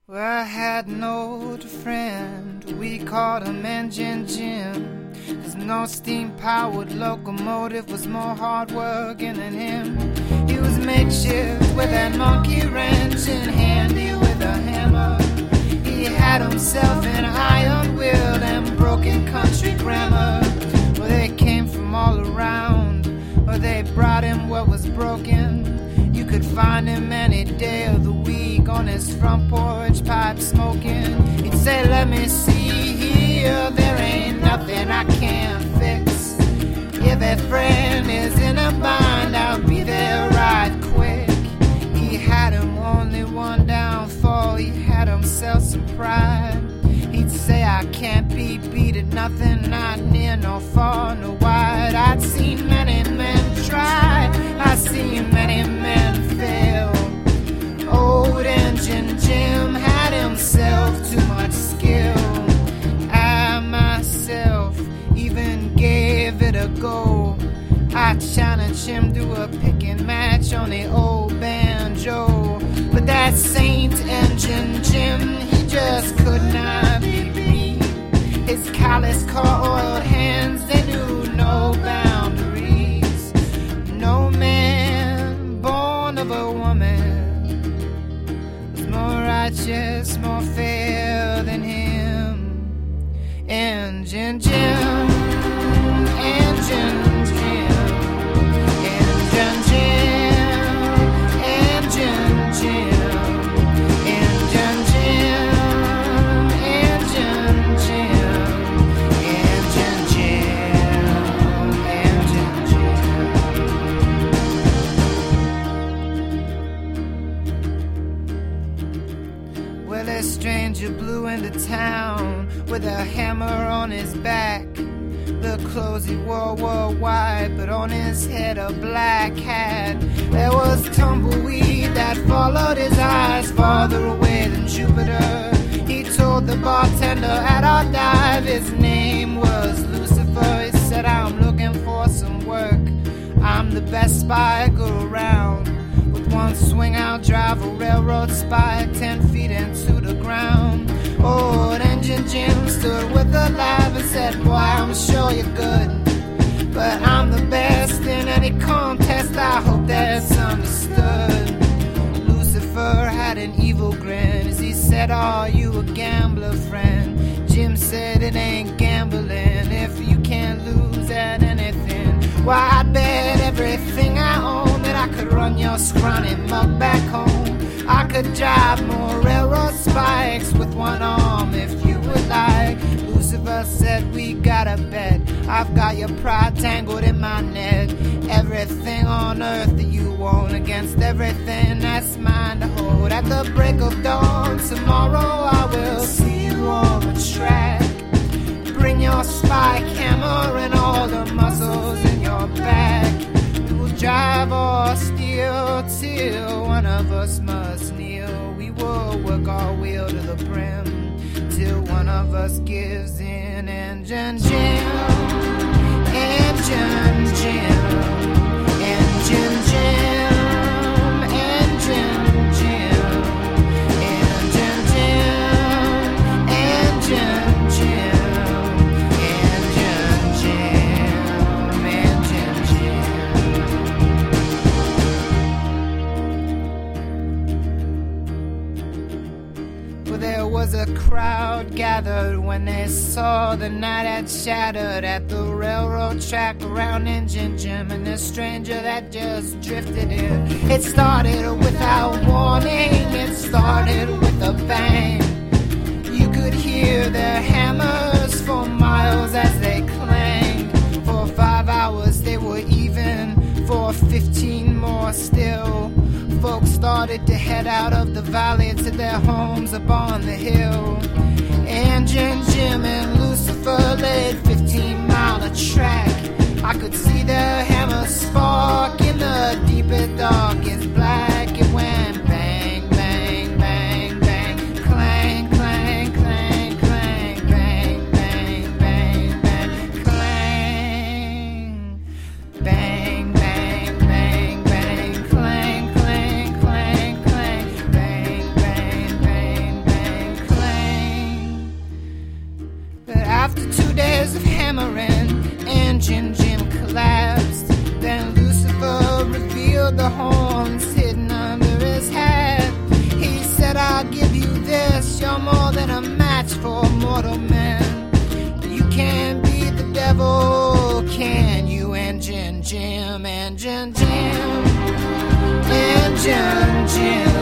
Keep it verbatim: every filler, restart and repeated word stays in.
Well, I had an old friend, we called him Engine Jim, 'cause no steam-powered locomotive was more hard-working than him. He was makeshift with that monkey wrench and handy with a hammer. He had himself an iron wheel and broken country grammar. Well, they came from all around, or they brought him what was broken. You could find him any day of the week on his front porch, pipe smoking. He'd say, let me see here, there ain't nothing I can't fix. If a friend is in a bind, I'll be there right quick. He had him only one downfall, he had himself some pride. He'd say, I can't be beat at nothing, not near, nor far, nor wide. I'd seen many men try, I'd seen many men fail. Old Engine Jim had himself too much skill. I myself even gave it a go. I challenged him to a picking match on the old banjo. But that Saint Engine Jim, he just could not be beat. His callous, core-oiled hands, they knew no boundaries. No man born of a woman was more righteous, more fair than him. Engine Jim, Engine Jim, Engine Jim, Engine Jim. A stranger blew into town with a hammer on his back. The clothes he wore were white, but on his head a black hat. There was tumbleweed that followed his eyes farther away than Jupiter. He told the bartender at our dive his name was Lucifer. He said, I'm looking for some work, I'm the best spy go around. One swing I'll drive a railroad spike ten feet into the ground. Old Engine Jim stood with a laugh and said, boy, I'm sure you're good, but I'm the best in any contest, I hope that's understood. Lucifer had an evil grin as he said, are you a gambler, friend? Jim said, it ain't gambling if you can't lose at anything. Why, I'd bet everything I own that I could run your scrawny mug back home. I could drive more railroad spikes with one arm if you would like. Lucifer said, we got a bet, I've got your pride tangled in my net. Everything on earth that you own against everything that's mine to hold. At the break of dawn tomorrow I will see you on the track. Bring your spike hammer and all the muscles in your back. We will drive or steal till one of us must kneel. We will work our wheel to the brim till one of us gives in. Engine Jim, Engine Jim, Engine Jim, Engine Jim, Engine Jim, Engine Jim. There was a crowd gathered when they saw the night had shattered at the railroad track around Engine Jim and the stranger that just drifted in. It started without warning, it started with a bang. You could hear their hammers for miles as they clanged. For five hours they were even, for fifteen more still. Folks started to head out of the valley to their homes upon the hill. Engine Jim and Lucifer laid fifteen mile of track. I could see their hammers spark in the deepest, darkest black. It went bang, bang, bang, bang, clang, clang, clang, clang, bang, bang, bang, bang, clang, bang, bang, bang, bang, clang, clang, clang, clang, bang, bang, bang, bang. hammering. Engine Jim collapsed. Then Lucifer revealed the horns hidden under his hat. He said, I'll give you this. You're more than a match for mortal men. You can't beat the devil, can you? Engine Jim, Engine Jim, Engine Jim.